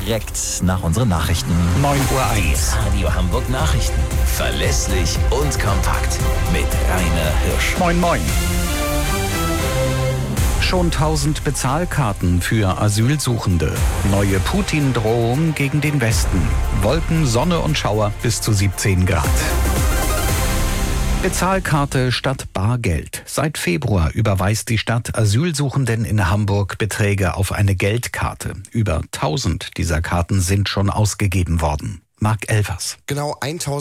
direkt nach unseren Nachrichten. 9:01 Uhr. Radio Hamburg Nachrichten. Verlässlich und kompakt. Mit Rainer Hirsch. Moin, moin. Schon 1000 Bezahlkarten für Asylsuchende. Neue Putin-Drohung gegen den Westen. Wolken, Sonne und Schauer bis zu 17 Grad. Bezahlkarte statt Bargeld. Seit Februar überweist die Stadt Asylsuchenden in Hamburg Beträge auf eine Geldkarte. Über 1000 dieser Karten sind schon ausgegeben worden. Marc Elvers. Genau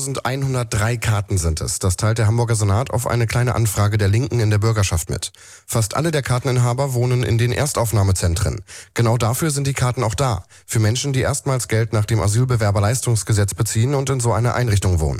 1103 Karten sind es. Das teilt der Hamburger Senat auf eine kleine Anfrage der Linken in der Bürgerschaft mit. Fast alle der Karteninhaber wohnen in den Erstaufnahmezentren. Genau dafür sind die Karten auch da. Für Menschen, die erstmals Geld nach dem Asylbewerberleistungsgesetz beziehen und in so einer Einrichtung wohnen.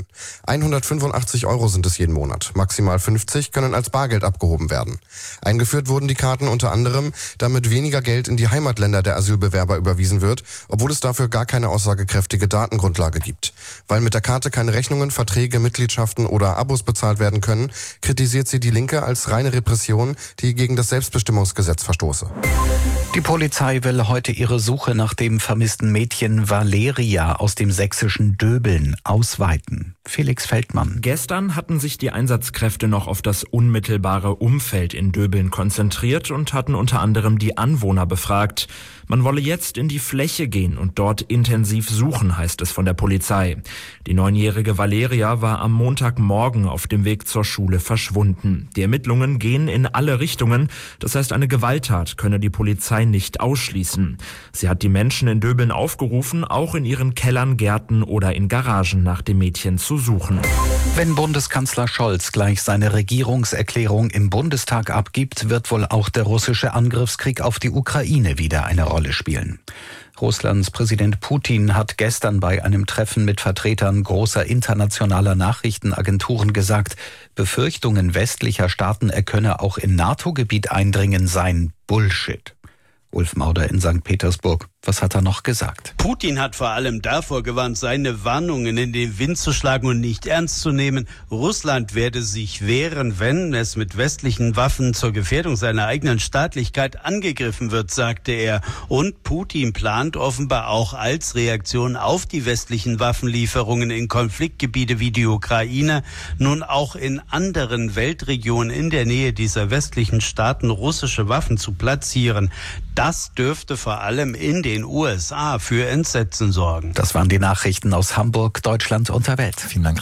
185 € sind es jeden Monat. Maximal 50 können als Bargeld abgehoben werden. Eingeführt wurden die Karten unter anderem, damit weniger Geld in die Heimatländer der Asylbewerber überwiesen wird, obwohl es dafür gar keine aussagekräftige Datengrundlage gibt. Weil mit der Karte keine Rechnungen, Verträge, Mitgliedschaften oder Abos bezahlt werden können, kritisiert sie die Linke als reine Repression, die gegen das Selbstbestimmungsgesetz verstoße. Die Polizei will heute ihre Suche nach dem vermissten Mädchen Valeria aus dem sächsischen Döbeln ausweiten. Felix Feldmann. Gestern hatten sich die Einsatzkräfte noch auf das unmittelbare Umfeld in Döbeln konzentriert und hatten unter anderem die Anwohner befragt. Man wolle jetzt in die Fläche gehen und dort intensiv suchen, heißt es von der Polizei. Die 9-jährige Valeria war am Montagmorgen auf dem Weg zur Schule verschwunden. Die Ermittlungen gehen in alle Richtungen. Das heißt, eine Gewalttat könne die Polizei nicht ausschließen. Sie hat die Menschen in Döbeln aufgerufen, auch in ihren Kellern, Gärten oder in Garagen nach dem Mädchen zu suchen. Wenn Bundeskanzler Scholz gleich seine Regierungserklärung im Bundestag abgibt, wird wohl auch der russische Angriffskrieg auf die Ukraine wieder eine Rolle spielen. Russlands Präsident Putin hat gestern bei einem Treffen mit Vertretern großer internationaler Nachrichtenagenturen gesagt, Befürchtungen westlicher Staaten, er könne auch in NATO-Gebiet eindringen, seien Bullshit. Ulf Mauder in St. Petersburg. Was hat er noch gesagt? Putin hat vor allem davor gewarnt, seine Warnungen in den Wind zu schlagen und nicht ernst zu nehmen. Russland werde sich wehren, wenn es mit westlichen Waffen zur Gefährdung seiner eigenen Staatlichkeit angegriffen wird, sagte er. Und Putin plant offenbar auch als Reaktion auf die westlichen Waffenlieferungen in Konfliktgebiete wie die Ukraine, nun auch in anderen Weltregionen in der Nähe dieser westlichen Staaten russische Waffen zu platzieren. Das dürfte vor allem in den USA für Entsetzen sorgen. Das waren die Nachrichten aus Hamburg, Deutschland und der Welt. Vielen Dank.